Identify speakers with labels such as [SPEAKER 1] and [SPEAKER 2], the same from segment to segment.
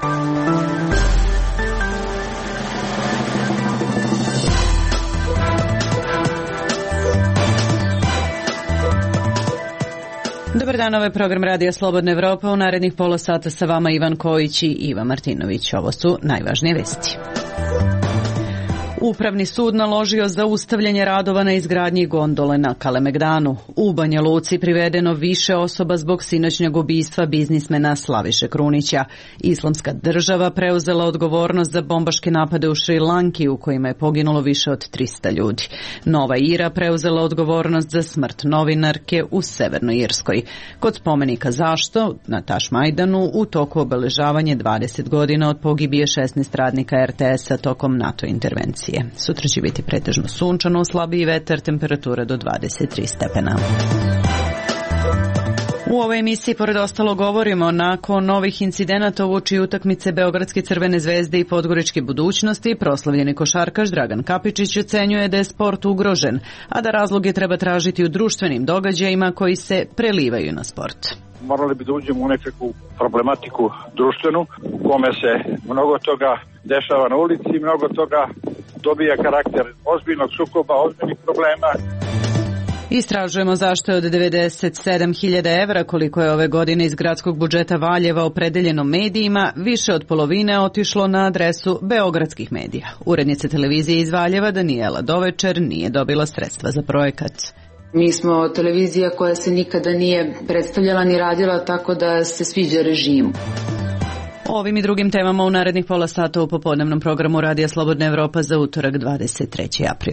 [SPEAKER 1] Dobar dan, ovo je program Radija Slobodna Evropa. U narednih pola sata sa vama Ivan Kojić i Iva Martinović. Ovo su najvažnije vesti. Upravni sud naložio zaustavljanje radova na izgradnji gondole na Kalemegdanu. U Banja Luci privedeno više osoba zbog sinoćnjeg ubistva biznismena Slaviše Krunića. Islamska država preuzela odgovornost za bombaške napade u Šri Lanki u kojima je poginulo više od 300 ljudi. Nova Ira preuzela odgovornost za smrt novinarke u Severnoj Irskoj. Kod spomenika Zašto na Tašmajdanu u toku obeležavanje 20 godina od pogibije 16 radnika RTS-a tokom NATO intervencije. Sutra će biti pretežno sunčano, slabiji vetar, temperatura do 23 stepena. U ovoj emisiji pored ostalo govorimo nakon novih incidenata uoči utakmice Beogradske Crvene zvezde i Podgoričke Budućnosti, proslavljeni košarkaš Dragan Kapičić ocenjuje da je sport ugrožen, a da razloge treba tražiti u društvenim događajima koji se prelivaju na sport.
[SPEAKER 2] Morali bi da uđemo u nekakvu problematiku društvenu u kome se mnogo toga dešava na ulici i mnogo toga dobija karakter ozbiljnog sukoba, ozbiljnih problema.
[SPEAKER 1] Istražujemo zašto je od 97.000 evra koliko je ove godine iz gradskog budžeta Valjeva opredeljeno medijima, više od polovine otišlo na adresu beogradskih medija. Urednica televizije iz Valjeva Danijela Dovečer nije dobila sredstva za projekat.
[SPEAKER 3] Mi smo televizija koja se nikada nije predstavljala ni radila tako da se sviđa režimu.
[SPEAKER 1] O ovim i drugim temama u narednih pola sata u popodnevnom programu Radija Slobodna Evropa za utorak 23. april.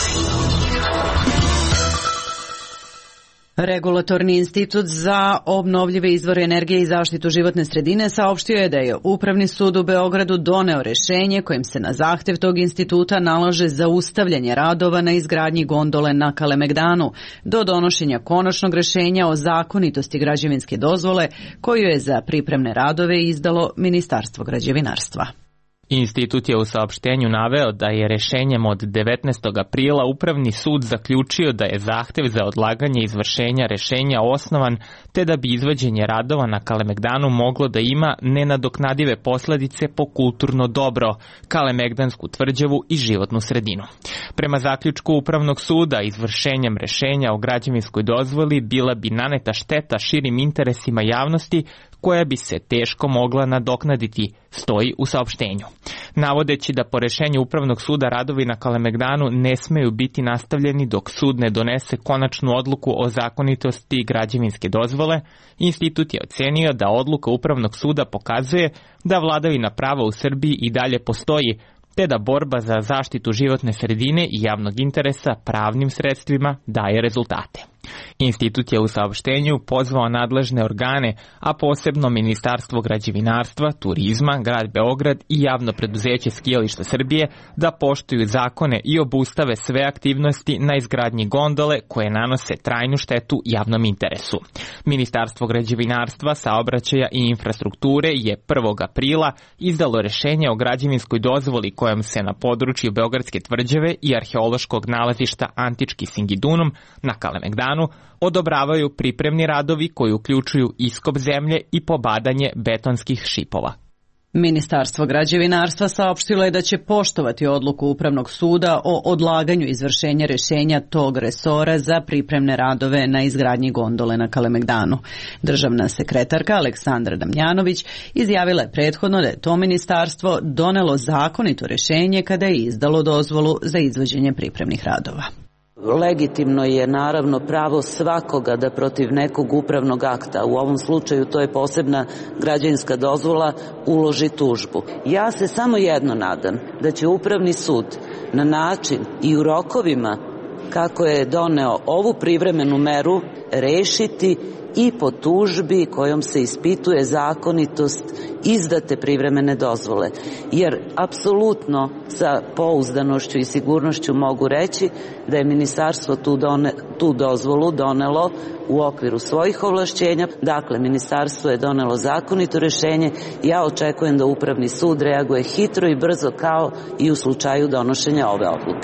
[SPEAKER 1] Regulatorni institut za obnovljive izvore energije i zaštitu životne sredine saopštio je da je Upravni sud u Beogradu doneo rešenje kojim se na zahtev tog instituta nalaže zaustavljanje radova na izgradnji gondole na Kalemegdanu do donošenja konačnog rešenja o zakonitosti građevinske dozvole koju je za pripremne radove izdalo Ministarstvo građevinarstva.
[SPEAKER 4] Institut je u saopštenju naveo da je rešenjem od 19. aprila Upravni sud zaključio da je zahtev za odlaganje izvršenja rešenja osnovan, te da bi izvođenje radova na Kalemegdanu moglo da ima nenadoknadive posledice po kulturno dobro, Kalemegdansku tvrđavu i životnu sredinu. Prema zaključku Upravnog suda, izvršenjem rešenja o građevinskoj dozvoli bila bi naneta šteta širim interesima javnosti koja bi se teško mogla nadoknaditi, stoji u saopštenju. Navodeći da po rešenju Upravnog suda radovi na Kalemegdanu ne smeju biti nastavljeni dok sud ne donese konačnu odluku o zakonitosti građevinske dozvole, institut je ocenio da odluka Upravnog suda pokazuje da vladavina prava u Srbiji i dalje postoji, te da borba za zaštitu životne sredine i javnog interesa pravnim sredstvima daje rezultate. Institut je u saopštenju pozvao nadležne organe, a posebno Ministarstvo građevinarstva, turizma, Grad Beograd i Javno preduzeće Skijališta Srbije da poštuju zakone i obustave sve aktivnosti na izgradnji gondole koje nanose trajnu štetu javnom interesu. Ministarstvo građevinarstva, saobraćaja i infrastrukture je 1. aprila izdalo rešenje o građevinskoj dozvoli kojom se na području Beogradske tvrđave i arheološkog nalazišta Antički Singidunum na Kalemegdanu odobravaju pripremni radovi koji uključuju iskop zemlje i pobadanje betonskih šipova.
[SPEAKER 1] Ministarstvo građevinarstva saopštilo je da će poštovati odluku Upravnog suda o odlaganju izvršenja rešenja tog resora za pripremne radove na izgradnji gondole na Kalemegdanu. Državna sekretarka Aleksandra Damjanović izjavila je prethodno da je to ministarstvo donelo zakonito rešenje kada je izdalo dozvolu za izvođenje pripremnih radova.
[SPEAKER 5] Legitimno je naravno pravo svakoga da protiv nekog upravnog akta, u ovom slučaju to je posebna građevinska dozvola, uloži tužbu. Ja se samo jedno nadam, da će Upravni sud na način i u rokovima kako je doneo ovu privremenu meru rešiti i po tužbi kojom se ispituje zakonitost izdate privremene dozvole. Jer apsolutno sa pouzdanošću i sigurnošću mogu reći da je ministarstvo tu dozvolu donelo u okviru svojih ovlašćenja. Dakle, ministarstvo je donelo zakonito rešenje. Ja očekujem da Upravni sud reaguje hitro i brzo kao i u slučaju donošenja ove odluke.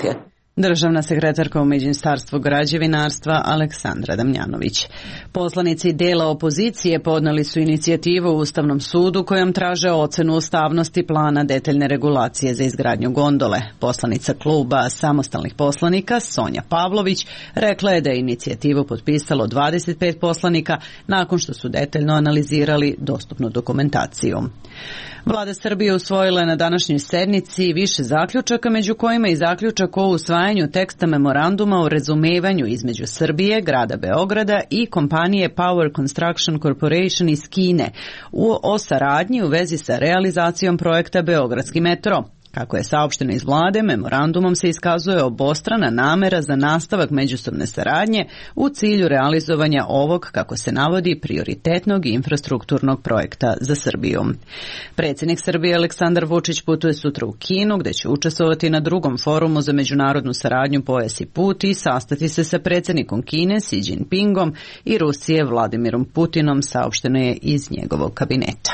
[SPEAKER 1] Državna sekretarka u Ministarstvu građevinarstva Aleksandra Damjanović. Poslanici dela opozicije podneli su inicijativu u Ustavnom sudu kojom traže ocenu ustavnosti plana detaljne regulacije za izgradnju gondole. Poslanica kluba samostalnih poslanika Sonja Pavlović rekla je da je inicijativu potpisalo 25 poslanika nakon što su detaljno analizirali dostupnu dokumentaciju. Vlada Srbije usvojila je na današnjoj sednici više zaključaka, među kojima i zaključak o usvajanju teksta memoranduma o razumevanju između Srbije, grada Beograda i kompanije Power Construction Corporation iz Kine o saradnji u vezi sa realizacijom projekta Beogradski metro. Kako je saopšteno iz vlade, memorandumom se iskazuje obostrana namera za nastavak međusobne saradnje u cilju realizovanja ovog, kako se navodi, prioritetnog infrastrukturnog projekta za Srbiju. Predsjednik Srbije Aleksandar Vučić putuje sutra u Kinu, gde će učestvovati na drugom forumu za međunarodnu saradnju Pojas i put i sastati se sa predsjednikom Kine Xi Jinpingom i Rusije Vladimirom Putinom, saopšteno je iz njegovog kabineta.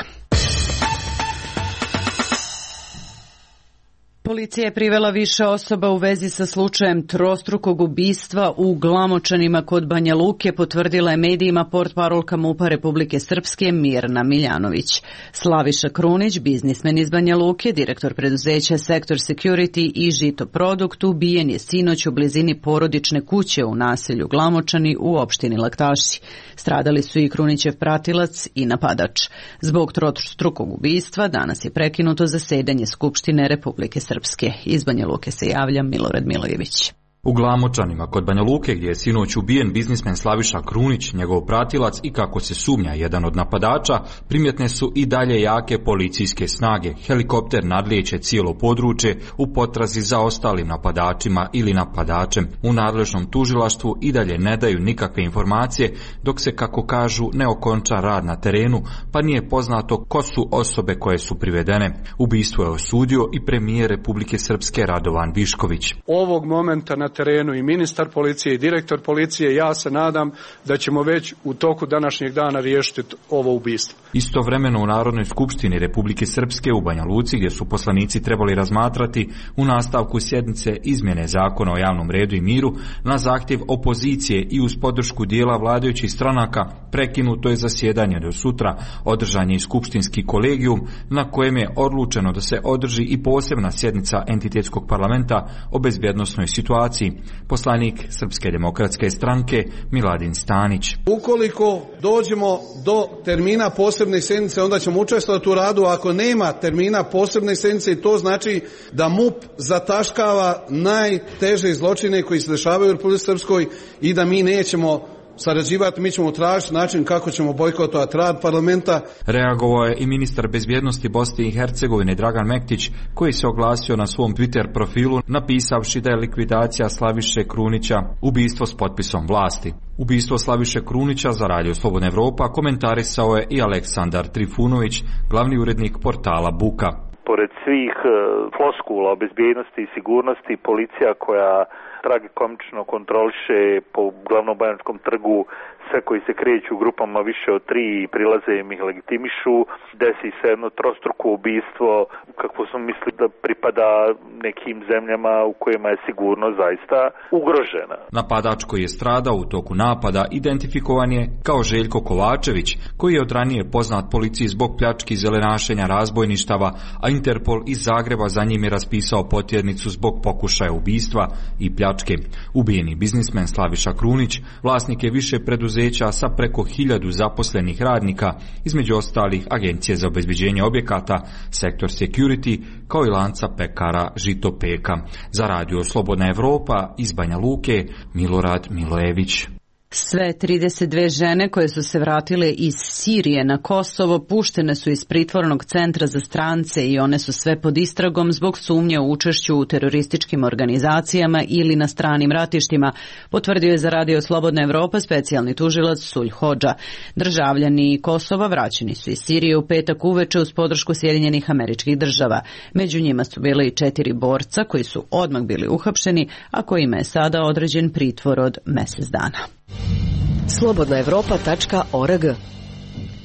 [SPEAKER 1] Policija je privela više osoba u vezi sa slučajem trostrukog ubistva u Glamočanima kod Banja Luke, potvrdila je medijima portparolka MUP-a Republike Srpske Mirna Miljanović. Slaviša Krunić, biznismen iz Banja Luke, direktor preduzeća Sektor Security i Žito Produkt, ubijen je sinoć u blizini porodične kuće u naselju Glamočani u opštini Laktaši. Stradali su i Krunićev pratilac i napadač. Zbog trostrukog ubistva danas je prekinuto zasedanje Skupštine Republike Srpske. Iz Banja Luke se javlja Milorad Milojević.
[SPEAKER 6] U Glamočanima kod Banja Luke, gdje je sinoć ubijen biznismen Slaviša Krunić, njegov pratilac i, kako se sumnja, jedan od napadača, primjetne su i dalje jake policijske snage. Helikopter nadlijeće cijelo područje u potrazi za ostalim napadačima ili napadačem. U nadležnom tužilaštvu i dalje ne daju nikakve informacije, dok se, kako kažu, ne okonča rad na terenu, pa nije poznato ko su osobe koje su privedene. Ubistvo je osudio i premijer Republike Srpske Radovan Višković.
[SPEAKER 7] Ovog momenta na terenu i ministar policije i direktor policije, ja se nadam da ćemo već u toku današnjeg dana riješiti ovo ubistvo.
[SPEAKER 6] Istovremeno u Narodnoj skupštini Republike Srpske u Banja Luci, gdje su poslanici trebali razmatrati u nastavku sjednice izmjene zakona o javnom redu i miru, na zahtjev opozicije i uz podršku dijela vladajućih stranaka prekinuto je zasjedanje do sutra. Održan je i skupštinski kolegijum na kojem je odlučeno da se održi i posebna sjednica entitetskog parlamenta o bezbjednosnoj situaciji. Poslanik Srpske demokratske stranke Miladin Stanić.
[SPEAKER 8] Ukoliko dođemo do termina posebne sjednice, onda ćemo učestvovati u radu. Ako nema termina posebne sjednice, to znači da MUP zataškava najteže zločine koji se dešavaju u Republici Srpskoj i da mi nećemo sarađivati, mi ćemo tražiti način kako ćemo bojkotovati rad parlamenta.
[SPEAKER 6] Reagovao je i ministar bezbjednosti Bosne i Hercegovine Dragan Mektić, koji se oglasio na svom Twitter profilu napisavši da je likvidacija Slaviše Krunića ubistvo s potpisom vlasti. Ubistvo Slaviše Krunića za Radio Slobodna Evropa komentarisao je i Aleksandar Trifunović, glavni urednik portala Buka.
[SPEAKER 9] Pored svih floskula o bezbjednosti i sigurnosti, policija koja tragikomično kontroliše po glavnom Banjačkom trgu sve koji se kreću u grupama više od 3 i prilaze im ih legitimišu, desi se jedno trostruko ubistvo, kako smo mislili da pripada nekim zemljama u kojima je sigurnost zaista ugrožena.
[SPEAKER 6] Napadač koji je stradao u toku napada identifikovan je kao Željko Kovačević, koji je od ranije poznat policiji zbog pljački, zelenašenja, razbojništava, a Interpol iz Zagreba za njim je raspisao potjernicu zbog pokušaja ubistva i pljačke. Ubijeni biznismen Slaviša Krunić vlasnik je više preduzeća sa preko 1000 zaposlenih radnika, između ostalih Agencije za obezbeđenje objekata, Sektor Security, kao i lanca pekara Žito Peka. Za Radio Slobodna Evropa iz Banja Luke, Milorad Milojević.
[SPEAKER 1] Sve 32 žene koje su se vratile iz Sirije na Kosovo puštene su iz pritvornog centra za strance i one su sve pod istragom zbog sumnje u učešću u terorističkim organizacijama ili na stranim ratištima, potvrdio je za Radio Slobodna Evropa specijalni tužilac Sulj Hodža. Državljani Kosova vraćeni su iz Sirije u petak uveče uz podršku Sjedinjenih Američkih Država. Među njima su bile i 4 borca koji su odmah bili uhapšeni, a kojima je sada određen pritvor od mjesec dana.
[SPEAKER 10] Slobodnaevropa.org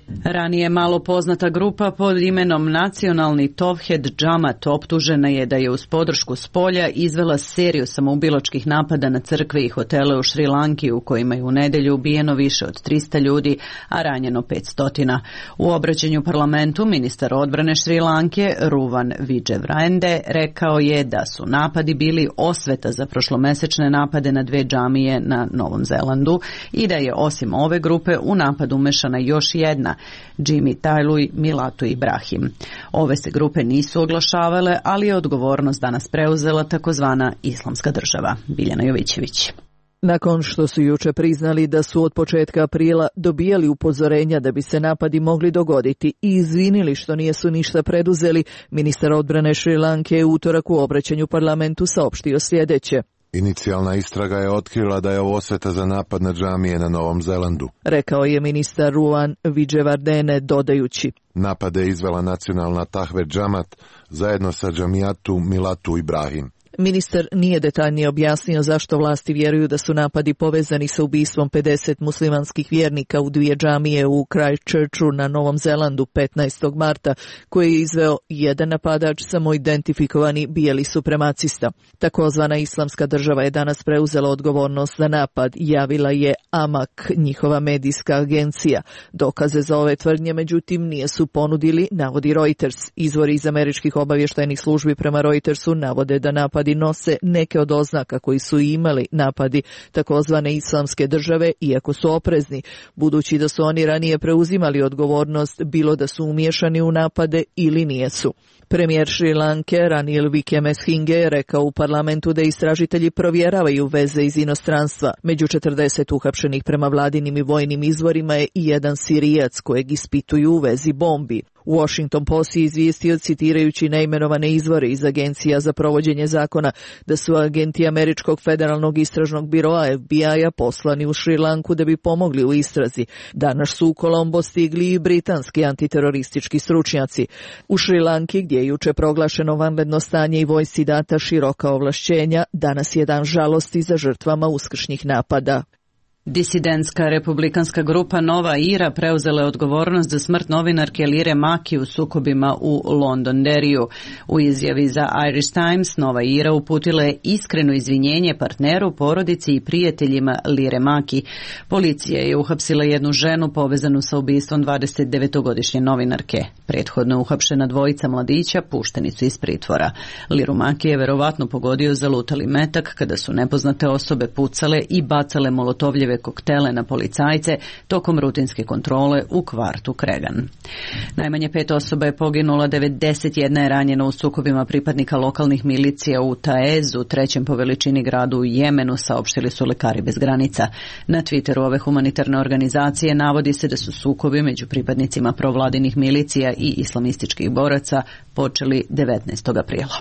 [SPEAKER 1] Ranije malo poznata grupa pod imenom Nacionalni Tawhid Džamat optužena je da je uz podršku spolja izvela seriju samoubilačkih napada na crkve i hotele u Šri Lanki u kojima je u nedjelju ubijeno više od 300 ljudi, a ranjeno 500. U obraćanju parlamentu ministar odbrane Šri Lanke Ruvan Viđevrande rekao je da su napadi bili osveta za prošlomesečne napade na 2 džamije na Novom Zelandu i da je osim ove grupe u napad umešana još jedna, Jimmy Tajluj Milatu Ibrahim. Ove se grupe nisu oglašavale, ali je odgovornost danas preuzela takozvana Islamska država. Biljana Jovićević.
[SPEAKER 10] Nakon što su juče priznali da su od početka aprila dobijali upozorenja da bi se napadi mogli dogoditi i izvinili što nisu ništa preduzeli, ministar odbrane Šri Lanke je utorak u obraćanju parlamentu saopštio sljedeće.
[SPEAKER 11] Inicijalna istraga je otkrila da je ovo osveta za napad na džamije na Novom Zelandu,
[SPEAKER 10] rekao je ministar Ruvan Viđevardene dodajući.
[SPEAKER 11] Napade je izvela nacionalna Tawhid Džamat zajedno sa Džamijatu Milatu Ibrahim.
[SPEAKER 10] Ministar nije detaljnije objasnio zašto vlasti vjeruju da su napadi povezani sa ubistvom 50 muslimanskih vjernika u 2 džamije u Christchurchu na Novom Zelandu 15. marta, koji je izveo jedan napadač samoidentifikovani bijeli supremacista. Takozvana Islamska država je danas preuzela odgovornost za napad, javila je Amak, njihova medijska agencija. Dokaze za ove tvrdnje, međutim, nije su ponudili, navodi Reuters. Izvori iz američkih obavještajnih službi prema Reutersu navode da napadi nose neke od oznaka koji su imali napadi takozvane Islamske države, iako su oprezni, budući da su oni ranije preuzimali odgovornost bilo da su umiješani u napade ili nijesu. Premijer Šri Lanke Ranil Wickremesinghe je rekao u parlamentu da istražitelji provjeravaju veze iz inostranstva. Među 40 uhapšenih prema vladinim i vojnim izvorima je i jedan Sirijac kojeg ispituju u vezi bombi. Washington Post je izvijestio, citirajući neimenovane izvore iz agencija za provođenje zakona, da su agenti Američkog federalnog istražnog biroa FBI-a poslani u Šri Lanku da bi pomogli u istrazi. Danas su u Kolombo stigli i britanski antiteroristički stručnjaci. U Šri Lanki, gdje je juče proglašeno vanredno stanje i vojsci data široka ovlašćenja, danas je dan žalosti za žrtvama uskršnjih napada.
[SPEAKER 1] Disidentska republikanska grupa Nova Ira preuzela je odgovornost za smrt novinarke Lire Maki u sukobima u Londonderriju. U izjavi za Irish Times Nova Ira uputila je iskreno izvinjenje partneru, porodici i prijateljima Lire Maki. Policija je uhapsila jednu ženu povezanu sa ubistvom 29-godišnje novinarke. Prethodno je uhapšena dvojica mladića, pušteni su iz pritvora. Liru Maki je verovatno pogodio zalutali metak kada su nepoznate osobe pucale i bacale molotovljeve koktele na policajce tokom rutinske kontrole u kvartu Cregan. Najmanje 5 osoba je poginula, 91 je ranjena u sukobima pripadnika lokalnih milicija u Taezu, 3. po veličini gradu u Jemenu, saopštili su Lekari bez granica. Na Twitteru ove humanitarne organizacije navodi se da su sukobi među pripadnicima provladinih milicija i islamističkih boraca počeli 19. aprila.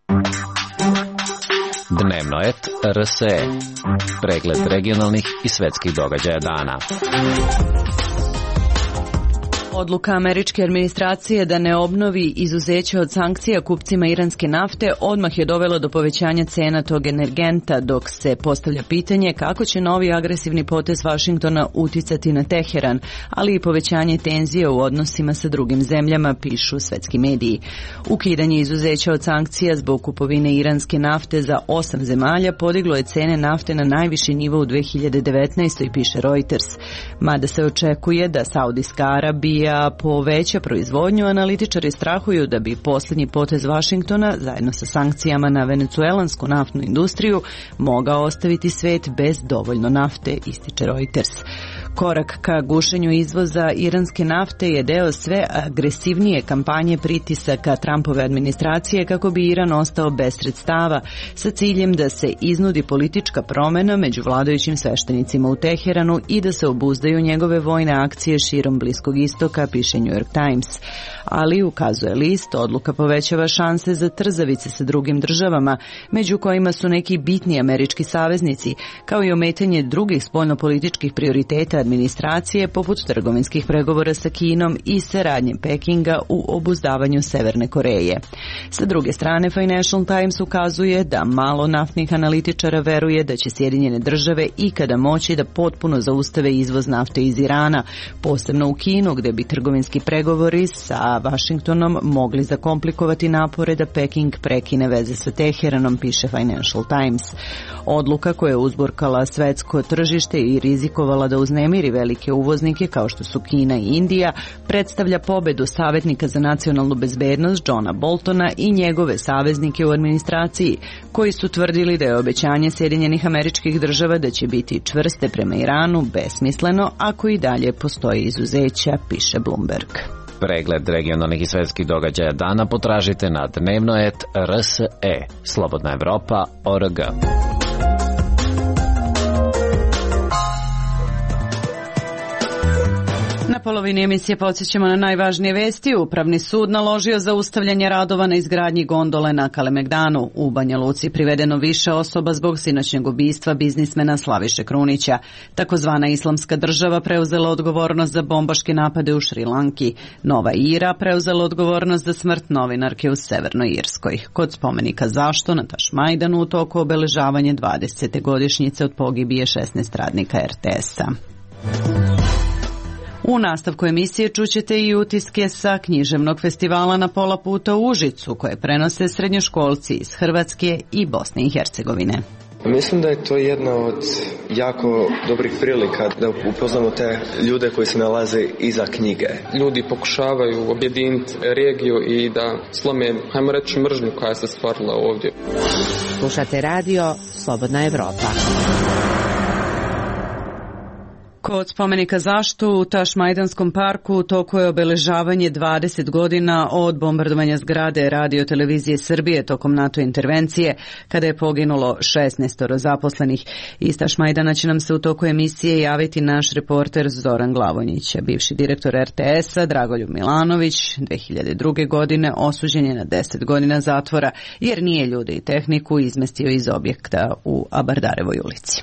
[SPEAKER 12] Dnevno et RSE. Pregled regionalnih i svetskih događaja dana.
[SPEAKER 1] Odluka američke administracije da ne obnovi izuzeće od sankcija kupcima iranske nafte odmah je dovela do povećanja cena tog energenta, dok se postavlja pitanje kako će novi agresivni potez Vašingtona uticati na Teheran, ali i povećanje tenzije u odnosima sa drugim zemljama, pišu svetski mediji. Ukidanje izuzeća od sankcija zbog kupovine iranske nafte za 8 zemalja podiglo je cene nafte na najviši nivo u 2019. piše Reuters. Mada se očekuje da Saudijska Arabija poveća proizvodnju, analitičari strahuju da bi posljednji potez Vašingtona, zajedno sa sankcijama na venecuelansku naftnu industriju, mogao ostaviti svet bez dovoljno nafte, ističe Reuters. Korak ka gušenju izvoza iranske nafte je deo sve agresivnije kampanje pritisaka Trumpove administracije kako bi Iran ostao bez sredstava, sa ciljem da se iznudi politička promjena među vladajućim sveštenicima u Teheranu i da se obuzdaju njegove vojne akcije širom Bliskog istoka, piše New York Times. ali, ukazuje list, odluka povećava šanse za trzavice sa drugim državama, među kojima su neki bitni američki saveznici, kao i ometanje drugih spoljnopolitičkih prioriteta administracije poput trgovinskih pregovora sa Kinom i saradnje Pekinga u obuzdavanju Severne Koreje. Sa druge strane, Financial Times ukazuje da malo naftnih analitičara veruje da će Sjedinjene države ikada moći da potpuno zaustave izvoz nafte iz Irana, posebno u Kinu, gde bi trgovinski pregovori sa Vašingtonom mogli zakomplikovati napore da Peking prekine veze sa Teheranom, piše Financial Times. Odluka koja je uzburkala svetsko tržište i rizikovala da uznemiri velike uvoznike kao što su Kina i Indija, predstavlja pobedu savjetnika za nacionalnu bezbednost Johna Boltona i njegove saveznike u administraciji, koji su tvrdili da je obećanje Sjedinjenih Američkih Država da će biti čvrste prema Iranu besmisleno ako i dalje postoji izuzeća, piše Bloomberg.
[SPEAKER 12] Pregled regionalnih i svetskih događaja dana potražite na dnevno.rse, Slobodna Evropa.org.
[SPEAKER 1] Na polovini emisije podsjećamo na najvažnije vesti. Upravni sud naložio zaustavljanje radova na izgradnji gondole na Kalemegdanu. U Banja Luci privedeno više osoba zbog sinoćnjeg ubistva biznismena Slaviše Krunića. Takozvana Islamska država preuzela odgovornost za bombaške napade u Šrilanki. Nova Ira preuzela odgovornost za smrt novinarke u Severnoj Irskoj. Kod spomenika Zašto na Tašmajdanu u toku obeležavanje 20. godišnjice od pogibije 16 radnika RTS-a. U nastavku emisije čućete i utiske sa književnog festivala Na pola puta u Užicu, koje prenose srednjoškolci iz Hrvatske i Bosne i Hercegovine.
[SPEAKER 13] Mislim da je to jedna od jako dobrih prilika da upoznamo te ljude koji se nalaze iza knjige.
[SPEAKER 14] Ljudi pokušavaju objediniti regiju i da slome, hajmo reći, mržnju koja se stvarila ovdje.
[SPEAKER 15] Slušate radio Slobodna Evropa.
[SPEAKER 1] Kod spomenika Zašto u Tašmajdanskom parku u toku je obeležavanje 20 godina od bombardovanja zgrade Radio televizije Srbije tokom NATO intervencije, kada je poginulo 16 zaposlenih. Iz Tašmajdana će nam se u toku emisije javiti naš reporter Zoran Glavonjić. Bivši direktor RTS-a Dragoljub Milanović 2002. godine osuđen je na 10 godina zatvora jer nije ljude i tehniku izmestio iz objekta u Abardarevoj ulici.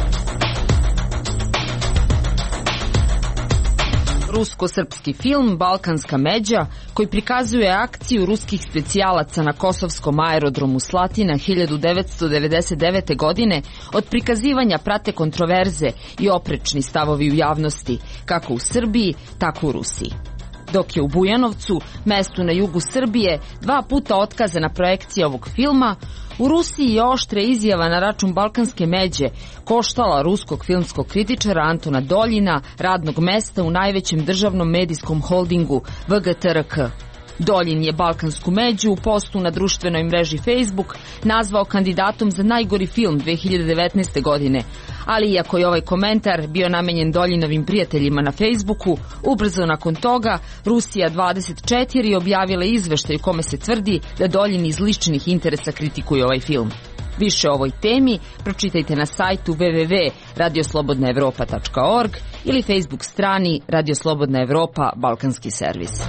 [SPEAKER 16] Rusko-srpski film Balkanska međa, koji prikazuje akciju ruskih specijalaca na kosovskom aerodromu Slatina 1999. godine, od prikazivanja prate kontroverze i oprečni stavovi u javnosti, kako u Srbiji, tako u Rusiji. Dok je u Bujanovcu, mestu na jugu Srbije, 2 puta otkazana projekcija ovog filma, u Rusiji je oštra izjava na račun Balkanske međe koštala ruskog filmskog kritičara Antona Doljina radnog mesta u najvećem državnom medijskom holdingu VGTRK. Doljin je Balkansku među u postu na društvenoj mreži Facebook nazvao kandidatom za najgori film 2019. godine, ali iako je ovaj komentar bio namenjen Doljinovim prijateljima na Facebooku, ubrzo nakon toga Rusija 24 objavila izveštaj u kome se tvrdi da Doljin iz ličnih interesa kritikuje ovaj film. Više o ovoj temi pročitajte na sajtu www.radioslobodnaevropa.org ili Facebook strani Radio Slobodna Evropa Balkanski servis.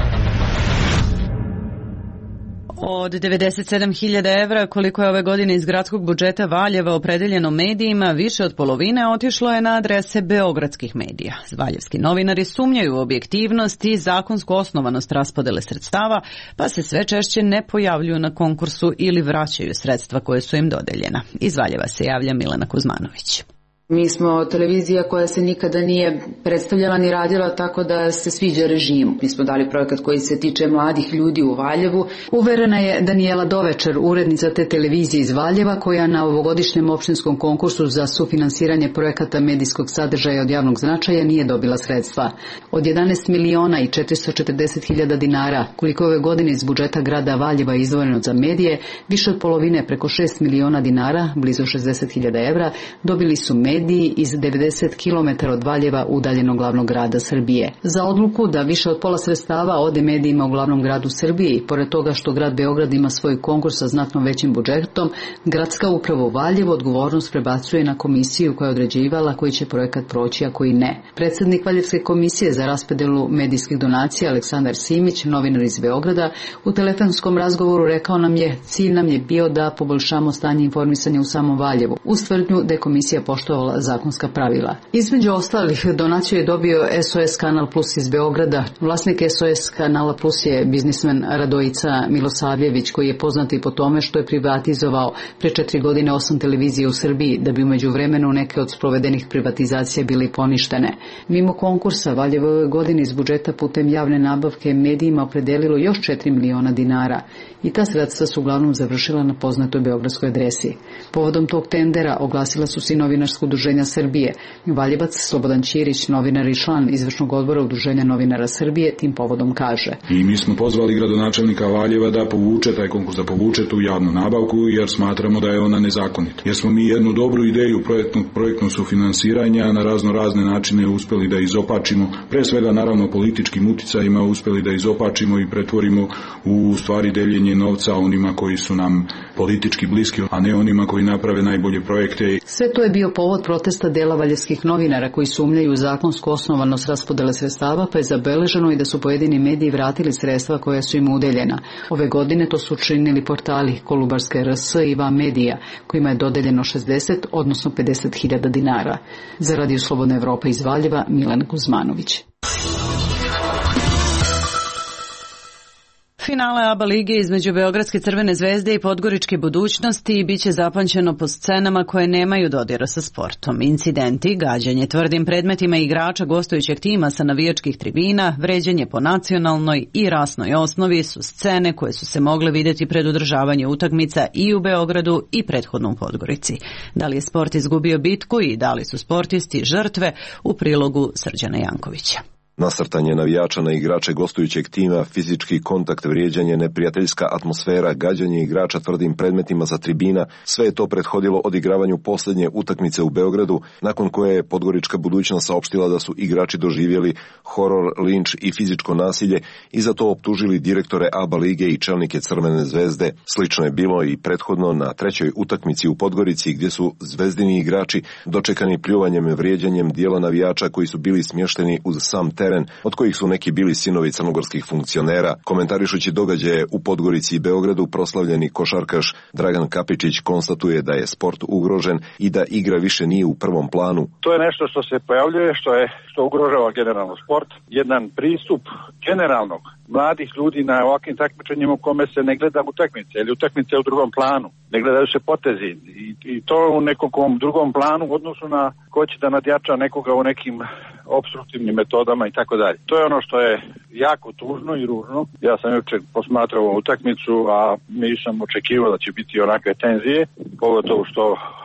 [SPEAKER 1] Od 97.000 evra koliko je ove godine iz gradskog budžeta Valjeva opredeljeno medijima, više od polovine otišlo je na adrese beogradskih medija. Valjevski novinari sumnjaju u objektivnost i zakonsku osnovanost raspodele sredstava, pa se sve češće ne pojavljuju na konkursu ili vraćaju sredstva koje su im dodeljena. Iz Valjeva se javlja Milena Kuzmanović.
[SPEAKER 3] Mi smo televizija koja se nikada nije predstavljala ni radila tako da se sviđa režimu. Mi smo dali projekat koji se tiče mladih ljudi u Valjevu. Uverena je Danijela Dovečer, urednica te televizije iz Valjeva, koja na ovogodišnjem opštinskom konkursu za sufinansiranje projekata medijskog sadržaja od javnog značaja nije dobila sredstva. Od 11.440.000 dinara, koliko ove godine iz budžeta grada Valjeva je izdvojeno za medije, više od polovine, preko 6 miliona dinara, blizu 60.000 evra, dobili su mediji mediji iz 90 km od Valjeva, udaljenog glavnog grada Srbije. Za odluku da više od pola sredstava ode medijima u glavnom gradu Srbije i pored toga što grad Beograd ima svoj konkurs sa znatno većim budžetom, gradska uprava u Valjevu odgovornost prebacuje na komisiju koja je određivala koji će projekat proći, a koji ne. Predsednik Valjevske komisije za raspodelu medijskih donacija Aleksandar Simić, novinar iz Beograda, u telefonskom razgovoru rekao nam je: cilj nam je bio da poboljšamo stanje informisanja u samom Valjevu, uz tvrdnju da je komisija poštovala zakonska pravila. Između ostalih, donaciju je dobio SOS Kanal Plus iz Beograda. Vlasnik SOS Kanala Plus je biznismen Radojica Milosavljević, koji je poznat i po tome što je privatizovao pre 4 godine 8 televizije u Srbiji, da bi umeđu vremenu neke od sprovedenih privatizacija bili poništene. Mimo konkursa, Valjevo ove godine iz budžeta putem javne nabavke medijima opredelilo još 4 miliona dinara i ta sredstva su uglavnom završila na poznatoj beogradskoj adresi. Povodom tog tendera oglasila su se i Novinarsko udruženja Srbije. Valjevac Slobodan Ćirić, novinar i član izvršnog odbora Udruženja novinara Srbije, tim povodom kaže:
[SPEAKER 17] I mi smo pozvali gradonačelnika Valjeva da povuče taj konkurs, da povuče tu javnu nabavku, jer smatramo da je ona nezakonita. Jer smo mi jednu dobru ideju projektnog sufinansiranja na razne načine uspeli da izopačimo, pre svega naravno političkim uticajima uspeli da izopačimo i pretvorimo u stvari deljenje novca onima koji su nam politički bliski, a ne onima koji naprave najbolje projekte.
[SPEAKER 3] Sve to je bio povod protesta dela valjevskih novinara koji sumnjaju u zakonsku osnovanost raspodele sredstava, pa je zabeleženo i da su pojedini mediji vratili sredstva koja su im udeljena. Ove godine to su učinili portali Kolubarske RS i Va Medija, kojima je dodeljeno 60, odnosno 50.000 dinara. Za Radio Slobodna Evropa iz Valjeva, Milan Kuzmanović.
[SPEAKER 1] Finale ABA lige između Beogradske Crvene zvezde i Podgoričke Budućnosti biće zapamćeno po scenama koje nemaju dodira sa sportom. Incidenti, gađanje tvrdim predmetima igrača gostujućeg tima sa navijačkih tribina, vređanje po nacionalnoj i rasnoj osnovi su scene koje su se mogle vidjeti pred održavanje utakmica i u Beogradu i prethodno u Podgorici. Da li je sport izgubio bitku i da li su sportisti žrtve, u prilogu Srđana Jankovića.
[SPEAKER 18] Nasrtanje navijača na igrače gostujućeg tima, fizički kontakt, vrijeđanje, neprijateljska atmosfera, gađanje igrača tvrdim predmetima sa tribina, sve je to prethodilo odigravanju posljednje utakmice u Beogradu, nakon koje je Podgorička Budućnost saopštila da su igrači doživjeli horor, linč i fizičko nasilje i za to optužili direktore ABA lige i čelnike Crvene zvezde. Slično je bilo i prethodno na trećoj utakmici u Podgorici, gdje su zvezdini igrači dočekani pljuvanjem i vrijeđanjem dijela navijača koji su bili smješteni uz sam teren, od kojih su neki bili sinovi crnogorskih funkcionera. Komentarišući događaje u Podgorici i Beogradu, proslavljeni košarkaš Dragan Kapičić konstatuje da je sport ugrožen i da igra više nije u prvom planu.
[SPEAKER 2] To je nešto što se pojavljuje, što ugrožava generalno sport. Jedan pristup generalnog mladih ljudi na ovakvim takmičenjima u kome se ne gleda utakmice ili utakmice u drugom planu. Ne gledaju se potezi i to u nekom drugom planu u odnosu na ko će da nadjača nekoga u nekim opstruktivnim metodama i tako dalje. To je ono što je jako tužno i ružno. Ja sam jučer posmatrao ovu utakmicu, a nisam očekivao da će biti onakve tenzije, pogotovo što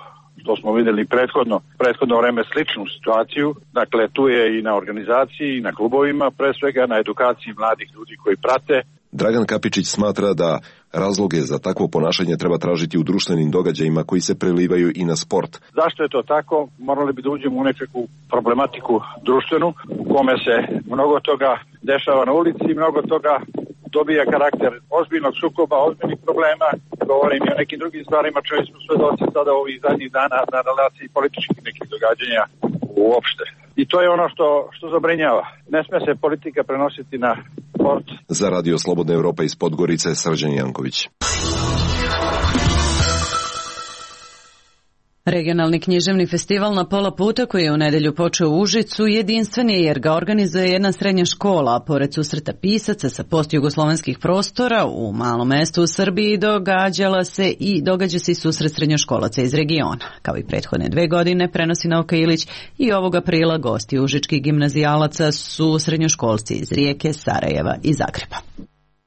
[SPEAKER 2] smo vidjeli prethodno vreme sličnu situaciju. Dakle, tu je i na organizaciji, i na klubovima, pre svega na edukaciji mladih ljudi koji prate.
[SPEAKER 18] Dragan Kapičić smatra da razloge za takvo ponašanje treba tražiti u društvenim događajima koji se prelivaju i na sport.
[SPEAKER 2] Zašto je to tako? Morali bi da uđemo u nekakvu problematiku društvenu u kome se mnogo toga dešava na ulici i mnogo toga dobija karakter ozbiljnog sukoba, ozbiljnih problema. Govorim i o nekim drugim stvarima, čuli smo svedoci sada ovih zadnjih dana na relaciji političkih nekih događanja uopšte. I to je ono što zabrinjava. Ne sme se politika prenositi na sport.
[SPEAKER 18] Za Radio Slobodna Evropa iz Podgorice, Srđan Janković.
[SPEAKER 1] Regionalni književni festival Na pola puta, koji je u nedelju počeo u Užicu, jedinstven je jer ga organizuje jedna srednja škola, a pored susreta pisaca sa postjugoslovenskih prostora u malom mestu u Srbiji događa se i susret srednjoškolaca iz regiona. Kao i prethodne 2 godine, prenosi Nauka Ilić, i ovog aprila gosti užičkih gimnazijalaca su srednjoškolci iz Rijeke, Sarajeva i Zagreba.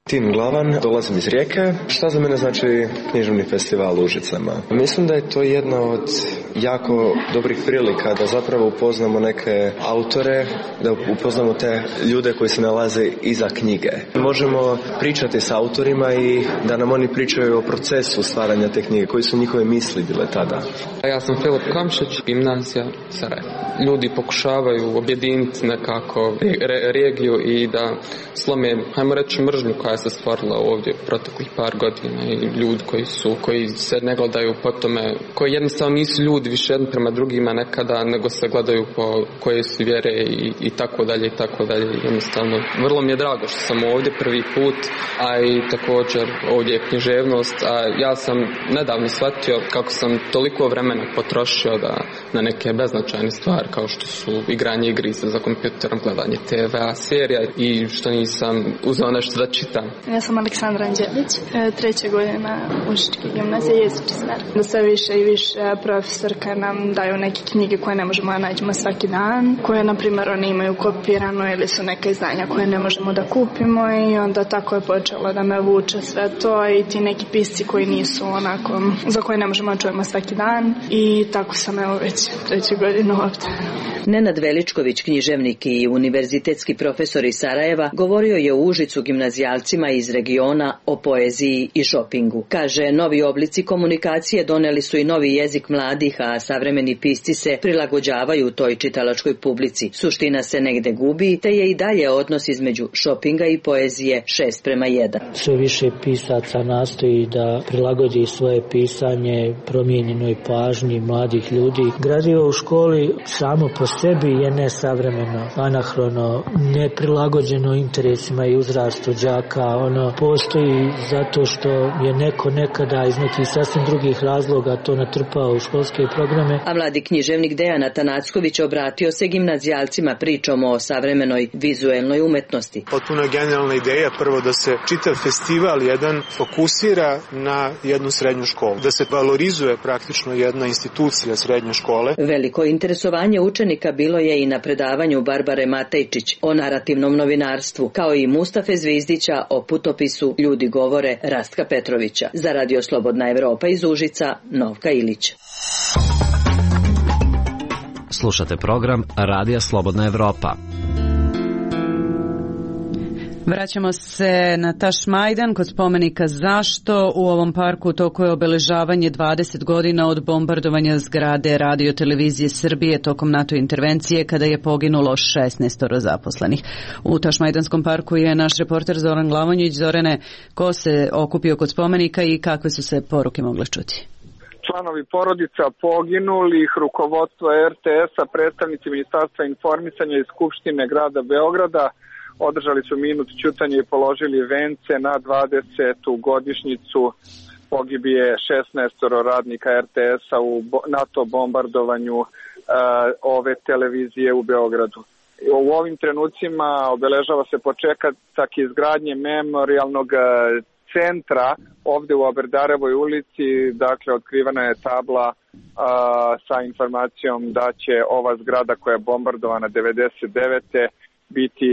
[SPEAKER 13] Tin Glavan, dolazim iz Rijeke. Šta za mene znači književni festival u Užicama? Mislim da je to jedna od jako dobrih prilika da zapravo upoznamo neke autore, da upoznamo te ljude koji se nalaze iza knjige. Možemo pričati s autorima i da nam oni pričaju o procesu stvaranja te knjige, koji su njihove misli bile tada.
[SPEAKER 14] Ja sam Filip Kamšić, gimnazija Sarajevo. Ljudi pokušavaju objediniti nekako regiju i da slome, hajmo reći, mržnju koja se stvarila ovdje proteklih par godina i ljudi koji se ne gledaju po tome, koji jednostavno nisu ljudi više jedni prema drugima nekada, nego se gledaju po koje su vjere i tako dalje i tako dalje. Jednostavno, vrlo mi je drago što sam ovdje prvi put, a i također ovdje je književnost, a ja sam nedavno shvatio kako sam toliko vremena potrošio na neke beznačajne stvari kao što su igranje igrice za kompjuterom, gledanje TV-a, serija i što nisam uzeo nešto da čitam.
[SPEAKER 19] Ja sam Aleksandra Anđelić, 3. godina Užičke gimnazije, jezični smer. Da sve više i više profesorka nam daju neke knjige koje ne možemo da nađemo svaki dan, koje, na primjer, oni imaju kopirano ili su neka izdanja koje ne možemo da kupimo i onda tako je počelo da me vuče sve to i ti neki pisci koji nisu onako, za koje ne možemo da čujemo svaki dan i tako sam evo već 3. godinu ovdje.
[SPEAKER 20] Nenad Veličković, književnik i univerzitetski profesor iz Sarajeva, govorio je u Užicu gimnazijalcima iz regiona o poeziji i šopingu. Kaže, novi oblici komunikacije doneli su i novi jezik mladih, a savremeni pisci se prilagođavaju toj čitalačkoj publici. Suština se negde gubi, te je i dalje odnos između šopinga i poezije 6:1.
[SPEAKER 21] Sve više pisaca nastoji da prilagodi svoje pisanje promijenjenoj pažnji mladih ljudi. Gradivo u školi samo po sebi je nesavremeno, anahrono, neprilagođeno interesima i uzrastu đaka. Ono postoji zato što je neko nekada iz nekih sasvim drugih razloga to natrpao u školske programe.
[SPEAKER 20] A mladi književnik Dejan Atanacković obratio se gimnazijalcima pričom o savremenoj vizuelnoj umetnosti.
[SPEAKER 22] Potpuno je genijalna ideja prvo da se čitav festival jedan fokusira na jednu srednju školu, da se valorizuje praktično jedna institucija srednje škole.
[SPEAKER 20] Veliko interesovanje učenika bilo je i na predavanju Barbare Matejčić o narativnom novinarstvu, kao i Mustafe Zvizdića o putopisu Ljudi govore Rastka Petrovića. Za Radio Slobodna Evropa iz Užica, Novka Ilić.
[SPEAKER 12] Slušate program Radija Slobodna Evropa.
[SPEAKER 1] Vraćamo se na Tašmajdan kod spomenika Zašto. U ovom parku u toku je obeležavanje 20 godina od bombardovanja zgrade Radio Televizije Srbije tokom NATO intervencije kada je poginulo 16 zaposlenih. U Tašmajdanskom parku je naš reporter Zoran Glavonjić. Zorane, ko se okupio kod spomenika i kakve su se poruke mogle čuti?
[SPEAKER 23] Članovi porodica poginulih, rukovodstvo RTS-a, predstavnici Ministarstva informisanja i Skupštine grada Beograda održali su minut ćutanja i položili vence na 20. godišnjicu pogibije 16 radnika RTS-a u NATO bombardovanju ove televizije u Beogradu. U ovim trenucima obeležava se početak izgradnje memorijalnog centra ovde u Oberdarevoj ulici. Dakle, otkrivana je tabla sa informacijom da će ova zgrada koja je bombardovana 99. biti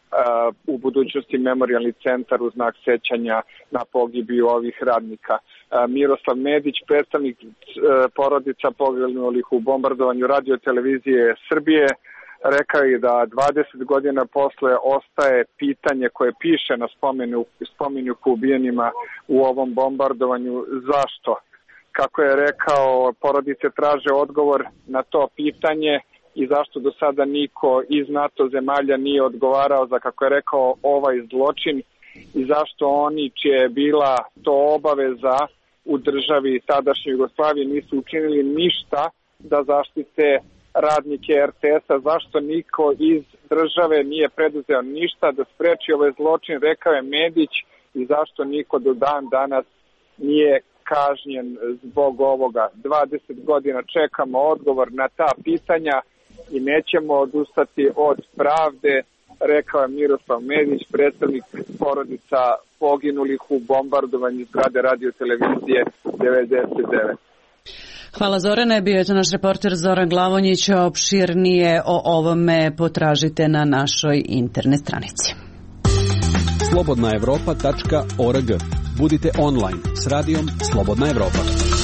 [SPEAKER 23] u budućnosti memorijalni centar u znak sećanja na pogibiju ovih radnika. Miroslav Medić, predstavnik porodica poginulih u bombardovanju Radio Televizije Srbije, rekao je da 20 godina posle ostaje pitanje koje piše na spomeniku ubijenima u ovom bombardovanju. Zašto? Kako je rekao, porodice traže odgovor na to pitanje i zašto do sada niko iz NATO zemalja nije odgovarao za, kako je rekao, ovaj zločin i zašto oni, čija je bila to obaveza u državi tadašnje Jugoslavije, nisu učinili ništa da zaštite radnike RTS-a, zašto niko iz države nije preduzeo ništa da spreči ovaj zločin, rekao je Medić, i zašto niko do dan danas nije kažnjen zbog ovoga. 20 godina čekamo odgovor na ta pitanja i nećemo odustati od pravde, rekao je Miroslav Medić, predstavnik porodica poginulih u bombardovanju zgrade Radio Televizije 99.
[SPEAKER 1] Hvala Zorane, bio je to naš reporter Zoran Glavonjić. Opširnije o ovome potražite na našoj internet stranici.
[SPEAKER 4] slobodnaevropa.org. Budite online s radijom Slobodna Evropa.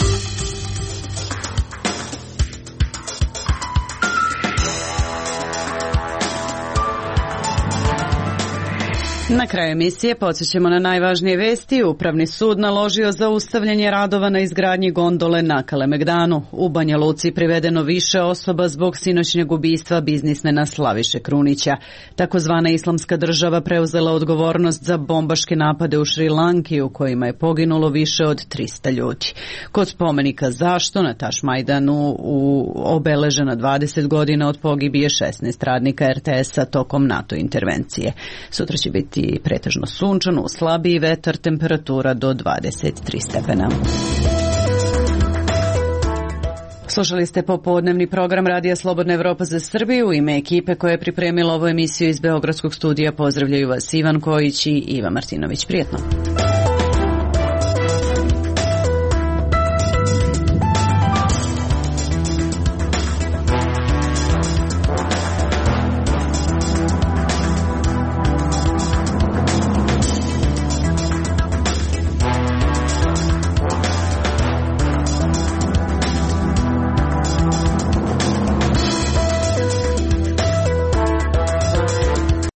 [SPEAKER 1] Na kraju emisije podsjećamo na najvažnije vesti. Upravni sud naložio zaustavljanje radova na izgradnji gondole na Kalemegdanu. U Banja Luci privedeno više osoba zbog sinoćnjeg ubistva biznismena Slaviše Krunića. Takozvana Islamska država preuzela odgovornost za bombaške napade u Šri Lanki u kojima je poginulo više od 300 ljudi. Kod spomenika Zašto na Tašmajdanu obeležena 20 godina od pogibije 16 radnika RTS-a tokom NATO intervencije. Sutra će biti pretežno sunčano, slabiji vetar, temperatura do 23 stepena. Slušali ste popodnevni program Radija Slobodna Evropa za Srbiju. U ime ekipe koja je pripremila ovu emisiju iz Beogradskog studija pozdravljaju vas Ivan Kojić i Iva Martinović. Prijetno.